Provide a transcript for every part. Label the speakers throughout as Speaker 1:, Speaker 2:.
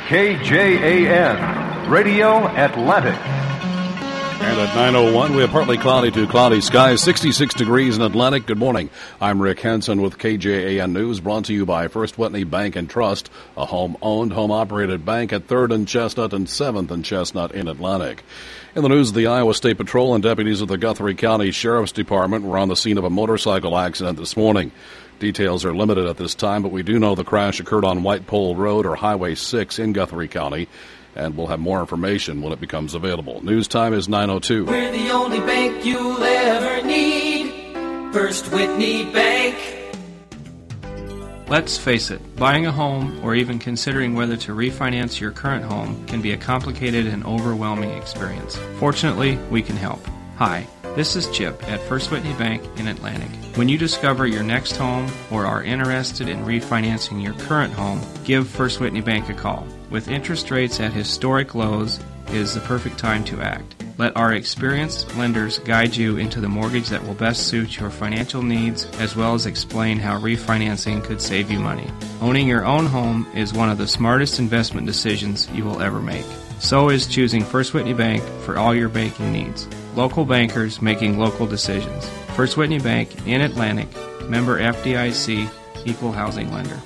Speaker 1: KJAN, Radio Atlantic.
Speaker 2: And at 9:01, we have partly cloudy to cloudy skies, 66 degrees in Atlantic. Good morning. I'm Rick Hansen with KJAN News, brought to you by First Whitney Bank and Trust, a home-owned, home-operated bank at 3rd and Chestnut and 7th and Chestnut in Atlantic. In the news, the Iowa State Patrol and deputies of the Guthrie County Sheriff's Department were on the scene of a motorcycle accident this morning. Details are limited at this time, but we do know the crash occurred on White Pole Road or Highway 6 in Guthrie County, and we'll have more information when it becomes available. News time is 9:02.
Speaker 3: We're the only bank you'll ever need. First Whitney Bank.
Speaker 4: Let's face it, buying a home or even considering whether to refinance your current home can be a complicated and overwhelming experience. Fortunately, we can help. Hi, this is Chip at First Whitney Bank in Atlantic. When you discover your next home or are interested in refinancing your current home, give First Whitney Bank a call. With interest rates at historic lows, it is the perfect time to act. Let our experienced lenders guide you into the mortgage that will best suit your financial needs, as well as explain how refinancing could save you money. Owning your own home is one of the smartest investment decisions you will ever make. So is choosing First Whitney Bank for all your banking needs. Local bankers making local decisions. First Whitney Bank in Atlantic, member FDIC, equal housing lender.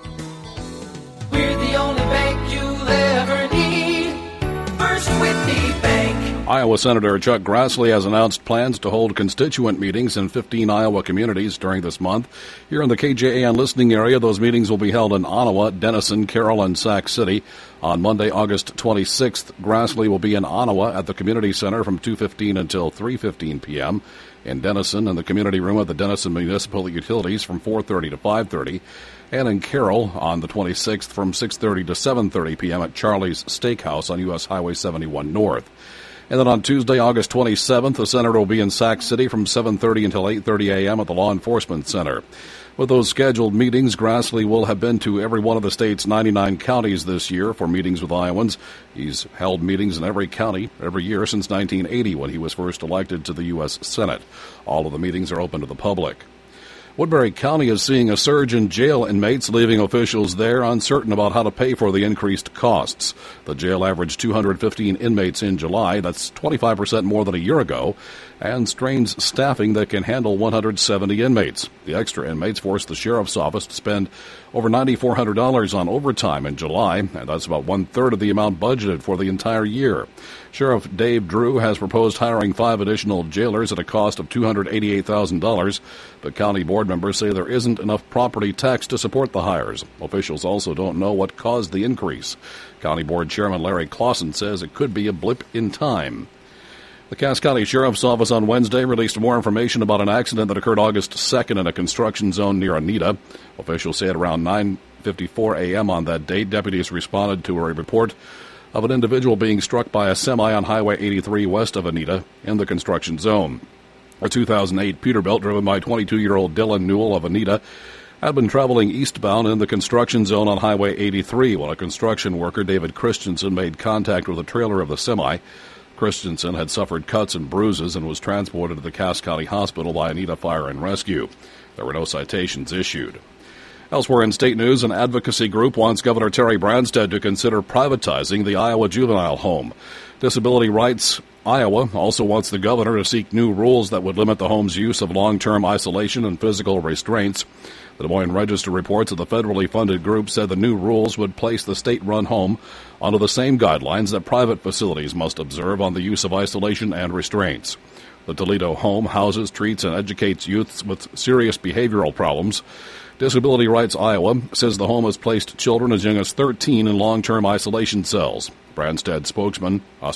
Speaker 3: We're the only bank you'll ever need. First Whitney Bank.
Speaker 2: Iowa Senator Chuck Grassley has announced plans to hold constituent meetings in 15 Iowa communities during this month. Here in the KJAN listening area, those meetings will be held in Ottawa, Denison, Carroll, and Sac City. On Monday, August 26th, Grassley will be in Ottawa at the Community Center from 2:15 until 3:15 p.m., in Denison in the Community Room of the Denison Municipal Utilities from 4:30 to 5:30, and in Carroll on the 26th from 6:30 to 7:30 p.m. at Charlie's Steakhouse on U.S. Highway 71 North. And then on Tuesday, August 27th, the Senator will be in Sac City from 7:30 until 8:30 a.m. at the Law Enforcement Center. With those scheduled meetings, Grassley will have been to every one of the state's 99 counties this year for meetings with Iowans. He's held meetings in every county every year since 1980 when he was first elected to the U.S. Senate. All of the meetings are open to the public. Woodbury County is seeing a surge in jail inmates, leaving officials there uncertain about how to pay for the increased costs. The jail averaged 215 inmates in July. That's 25% more than a year ago, and strains staffing that can handle 170 inmates. The extra inmates forced the sheriff's office to spend over $9,400 on overtime in July, and that's about one-third of the amount budgeted for the entire year. Sheriff Dave Drew has proposed hiring 5 additional jailers at a cost of $288,000, but county board members say there isn't enough property tax to support the hires. Officials also don't know what caused the increase. County Board Chairman Larry Clausen says it could be a blip in time. The Cass County Sheriff's Office on Wednesday released more information about an accident that occurred August 2nd in a construction zone near Anita. Officials say at around 9:54 a.m. on that date, deputies responded to a report of an individual being struck by a semi on Highway 83 west of Anita in the construction zone. A 2008 Peterbilt driven by 22-year-old Dylan Newell of Anita had been traveling eastbound in the construction zone on Highway 83 when a construction worker, David Christensen, made contact with a trailer of the semi. Christensen had suffered cuts and bruises and was transported to the Cass County Hospital by Anita Fire and Rescue. There were no citations issued. Elsewhere in state news, an advocacy group wants Governor Terry Branstad to consider privatizing the Iowa Juvenile Home. Disability Rights Iowa also wants the governor to seek new rules that would limit the home's use of long-term isolation and physical restraints. The Des Moines Register reports that the federally funded group said the new rules would place the state-run home under the same guidelines that private facilities must observe on the use of isolation and restraints. The Toledo home houses, treats, and educates youths with serious behavioral problems. Disability Rights Iowa says the home has placed children as young as 13 in long-term isolation cells. Branstad spokesperson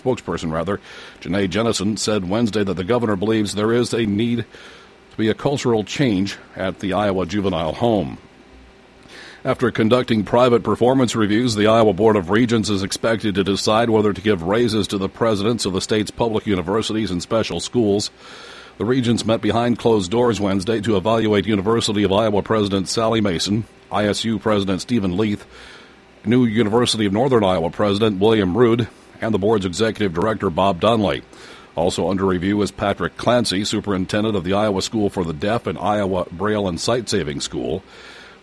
Speaker 2: Janae Jennison, said Wednesday that the governor believes there is a need to be a cultural change at the Iowa Juvenile Home. After conducting private performance reviews, the Iowa Board of Regents is expected to decide whether to give raises to the presidents of the state's public universities and special schools. The regents met behind closed doors Wednesday to evaluate University of Iowa President Sally Mason, ISU President Stephen Leith, new University of Northern Iowa President William Rood, and the board's executive director Bob Donnelly. Also under review is Patrick Clancy, superintendent of the Iowa School for the Deaf and Iowa Braille and Sight Saving School.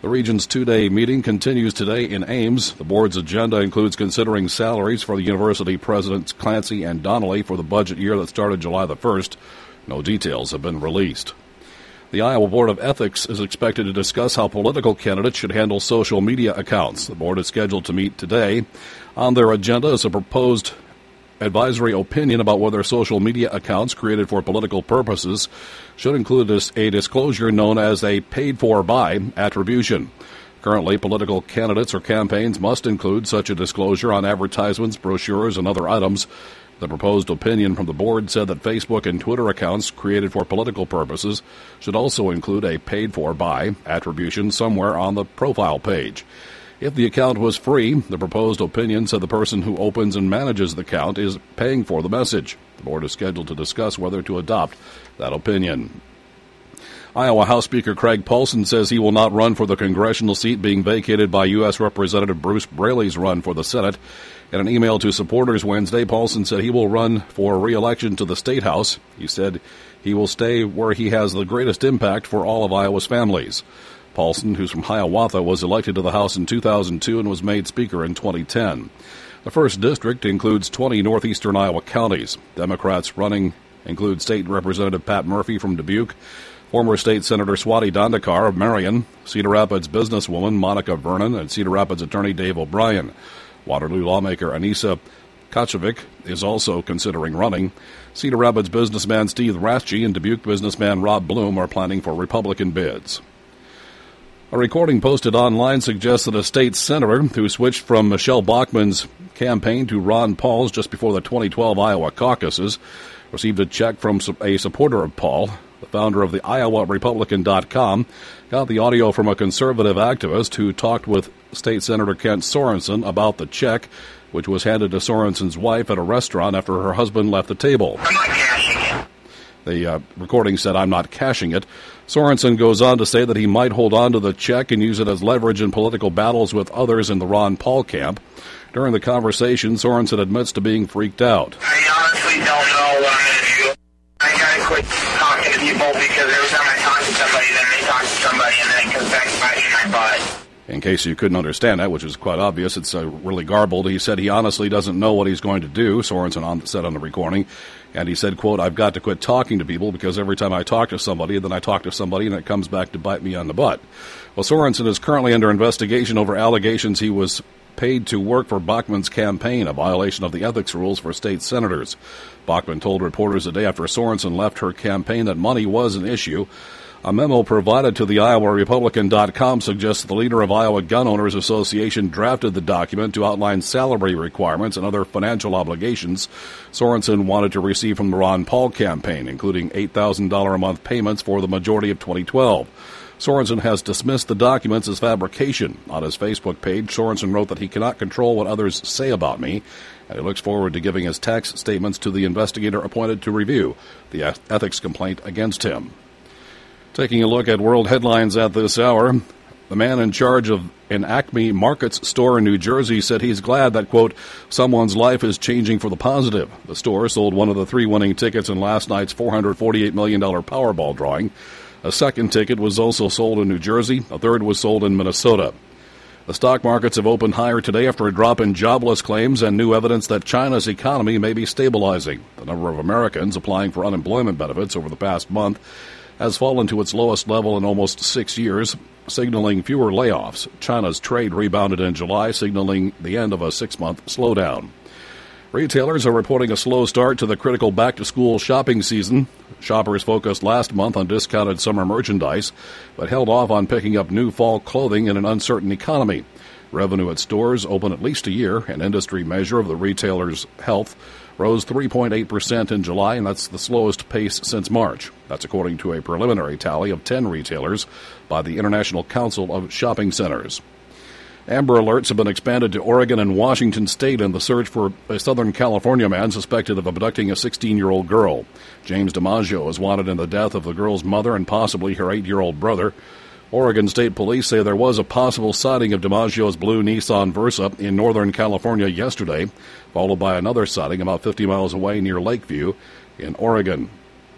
Speaker 2: The region's two-day meeting continues today in Ames. The board's agenda includes considering salaries for the university presidents Clancy and Donnelly for the budget year that started July the 1st. No details have been released. The Iowa Board of Ethics is expected to discuss how political candidates should handle social media accounts. The board is scheduled to meet today. On their agenda is a proposed advisory opinion about whether social media accounts created for political purposes should include a disclosure known as a paid-for-by attribution. Currently, political candidates or campaigns must include such a disclosure on advertisements, brochures, and other items. The proposed opinion from the board said that Facebook and Twitter accounts created for political purposes should also include a paid-for-by attribution somewhere on the profile page. If the account was free, the proposed opinion said the person who opens and manages the account is paying for the message. The board is scheduled to discuss whether to adopt that opinion. Iowa House Speaker Craig Paulsen says he will not run for the congressional seat being vacated by U.S. Representative Bruce Braley's run for the Senate. In an email to supporters Wednesday, Paulsen said he will run for re-election to the State House. He said he will stay where he has the greatest impact for all of Iowa's families. Paulsen, who's from Hiawatha, was elected to the House in 2002 and was made Speaker in 2010. The 1st District includes 20 northeastern Iowa counties. Democrats running include State Representative Pat Murphy from Dubuque, former State Senator Swati Dandekar of Marion, Cedar Rapids businesswoman Monica Vernon, and Cedar Rapids attorney Dave O'Brien. Waterloo lawmaker Anissa Kochovic is also considering running. Cedar Rapids businessman Steve Raschke and Dubuque businessman Rob Bloom are planning for Republican bids. A recording posted online suggests that a state senator who switched from Michelle Bachmann's campaign to Ron Paul's just before the 2012 Iowa caucuses received a check from a supporter of Paul. The founder of the IowaRepublican.com got the audio from a conservative activist who talked with State Senator Kent Sorensen about the check, which was handed to Sorensen's wife at a restaurant after her husband left the table.
Speaker 5: I'm not cashing it.
Speaker 2: The recording said, "I'm not cashing it." Sorensen goes on to say that he might hold on to the check and use it as leverage in political battles with others in the Ron Paul camp. During the conversation, Sorensen admits to being freaked out.
Speaker 5: I honestly don't know what I'm going to do. I got to quit talking to people because every time I talk to somebody, then they talk to somebody, and then it comes back to bite me in my butt.
Speaker 2: In case you couldn't understand that, which is quite obvious, it's really garbled. He said he honestly doesn't know what he's going to do, Sorensen said on the recording. And he said, quote, "I've got to quit talking to people because every time I talk to somebody, then I talk to somebody and it comes back to bite me on the butt." Well, Sorensen is currently under investigation over allegations he was paid to work for Bachmann's campaign, a violation of the ethics rules for state senators. Bachmann told reporters the day after Sorensen left her campaign that money was an issue. A memo provided to the IowaRepublican.com suggests the leader of Iowa Gun Owners Association drafted the document to outline salary requirements and other financial obligations Sorensen wanted to receive from the Ron Paul campaign, including $8,000 a month payments for the majority of 2012. Sorensen has dismissed the documents as fabrication. On his Facebook page, Sorensen wrote that he cannot control what others say about me, and he looks forward to giving his tax statements to the investigator appointed to review the ethics complaint against him. Taking a look at world headlines at this hour, the man in charge of an Acme Markets store in New Jersey said he's glad that, quote, "someone's life is changing for the positive." The store sold one of the 3 winning tickets in last night's $448 million Powerball drawing. A second ticket was also sold in New Jersey. A third was sold in Minnesota. The stock markets have opened higher today after a drop in jobless claims and new evidence that China's economy may be stabilizing. The number of Americans applying for unemployment benefits over the past month has fallen to its lowest level in almost 6 years, signaling fewer layoffs. China's trade rebounded in July, signaling the end of a 6-month slowdown. Retailers are reporting a slow start to the critical back-to-school shopping season. Shoppers focused last month on discounted summer merchandise, but held off on picking up new fall clothing in an uncertain economy. Revenue at stores open at least a year, an industry measure of the retailer's health, rose 3.8% in July, and that's the slowest pace since March. That's according to a preliminary tally of 10 retailers by the International Council of Shopping Centers. Amber alerts have been expanded to Oregon and Washington State in the search for a Southern California man suspected of abducting a 16-year-old girl. James DiMaggio is wanted in the death of the girl's mother and possibly her 8-year-old brother. Oregon State Police say there was a possible sighting of DiMaggio's blue Nissan Versa in Northern California yesterday, followed by another sighting about 50 miles away near Lakeview in Oregon.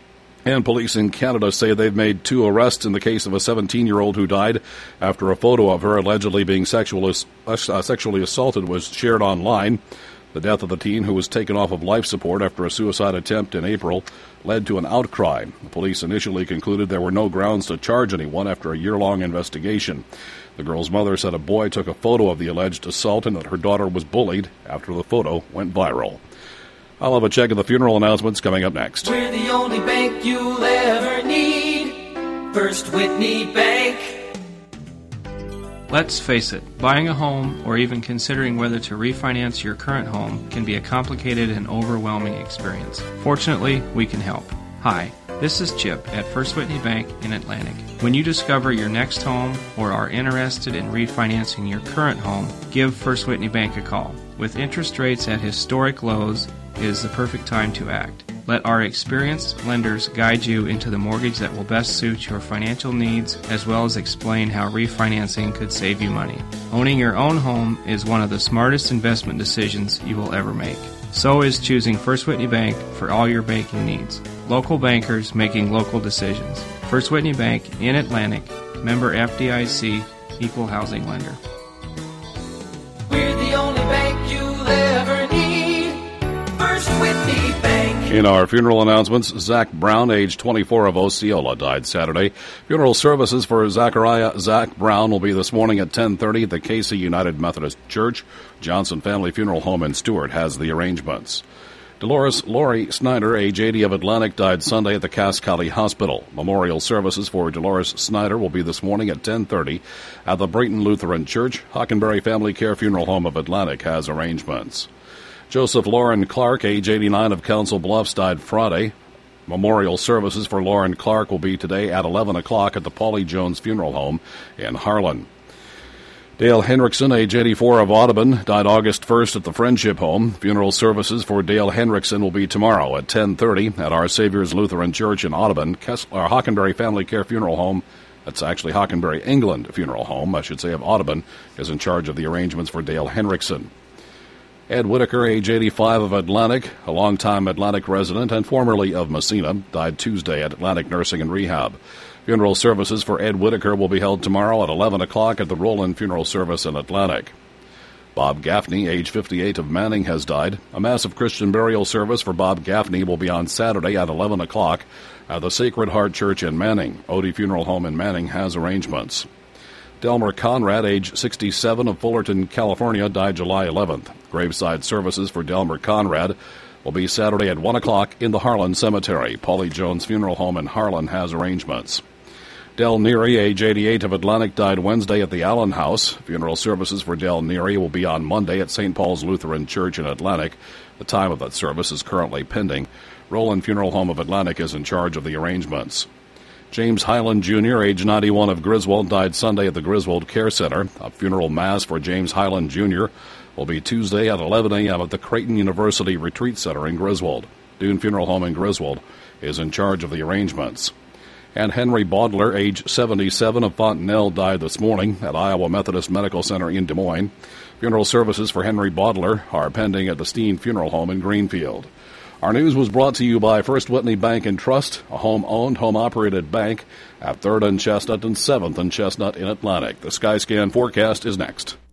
Speaker 2: And police in Canada say they've made 2 arrests in the case of a 17-year-old who died after a photo of her allegedly being sexually assaulted was shared online. The death of the teen, who was taken off of life support after a suicide attempt in April, led to an outcry. The police initially concluded there were no grounds to charge anyone after a year-long investigation. The girl's mother said a boy took a photo of the alleged assault and that her daughter was bullied after the photo went viral. I'll have a check of the funeral announcements coming up next.
Speaker 3: We're the only bank you'll ever need. First Whitney Bank.
Speaker 4: Let's face it, buying a home or even considering whether to refinance your current home can be a complicated and overwhelming experience. Fortunately, we can help. Hi, this is Chip at First Whitney Bank in Atlantic. When you discover your next home or are interested in refinancing your current home, give First Whitney Bank a call. With interest rates at historic lows, it is the perfect time to act. Let our experienced lenders guide you into the mortgage that will best suit your financial needs, as well as explain how refinancing could save you money. Owning your own home is one of the smartest investment decisions you will ever make. So is choosing First Whitney Bank for all your banking needs. Local bankers making local decisions. First Whitney Bank in Atlantic, member FDIC, equal housing lender.
Speaker 3: We're the only bank you'll ever need. First Whitney Bank.
Speaker 2: In our funeral announcements, Zach Brown, age 24, of Osceola, died Saturday. Funeral services for Zachariah Zach Brown will be this morning at 10:30 at the Casey United Methodist Church. Johnson Family Funeral Home in Stewart has the arrangements. Dolores Lori Snyder, age 80, of Atlantic, died Sunday at the Cass County Hospital. Memorial services for Dolores Snyder will be this morning at 10:30 at the Brayton Lutheran Church. Hockenberry Family Care Funeral Home of Atlantic has arrangements. Joseph Lauren Clark, age 89, of Council Bluffs, died Friday. Memorial services for Lauren Clark will be today at 11 o'clock at the Paulie Jones Funeral Home in Harlan. Dale Henriksen, age 84, of Audubon, died August 1st at the Friendship Home. Funeral services for Dale Henriksen will be tomorrow at 10:30 at Our Savior's Lutheran Church in Audubon. Hockenberry Family Care Funeral Home, that's actually Hockenberry England Funeral Home, I should say, of Audubon, is in charge of the arrangements for Dale Henriksen. Ed Whitaker, age 85, of Atlantic, a longtime Atlantic resident and formerly of Messina, died Tuesday at Atlantic Nursing and Rehab. Funeral services for Ed Whitaker will be held tomorrow at 11 o'clock at the Roland Funeral Service in Atlantic. Bob Gaffney, age 58, of Manning, has died. A massive Christian burial service for Bob Gaffney will be on Saturday at 11 o'clock at the Sacred Heart Church in Manning. Odie Funeral Home in Manning has arrangements. Delmer Conrad, age 67, of Fullerton, California, died July 11th. Graveside services for Delmer Conrad will be Saturday at 1 o'clock in the Harlan Cemetery. Paulie Jones Funeral Home in Harlan has arrangements. Del Neary, age 88, of Atlantic, died Wednesday at the Allen House. Funeral services for Del Neary will be on Monday at St. Paul's Lutheran Church in Atlantic. The time of that service is currently pending. Roland Funeral Home of Atlantic is in charge of the arrangements. James Highland, Jr., age 91, of Griswold, died Sunday at the Griswold Care Center. A funeral mass for James Highland, Jr. will be Tuesday at 11 a.m. at the Creighton University Retreat Center in Griswold. Dune Funeral Home in Griswold is in charge of the arrangements. And Henry Baudler, age 77, of Fontenelle, died this morning at Iowa Methodist Medical Center in Des Moines. Funeral services for Henry Baudler are pending at the Steen Funeral Home in Greenfield. Our news was brought to you by First Whitney Bank and Trust, a home-owned, home-operated bank at 3rd and Chestnut and 7th and Chestnut in Atlantic. The Skyscan forecast is next.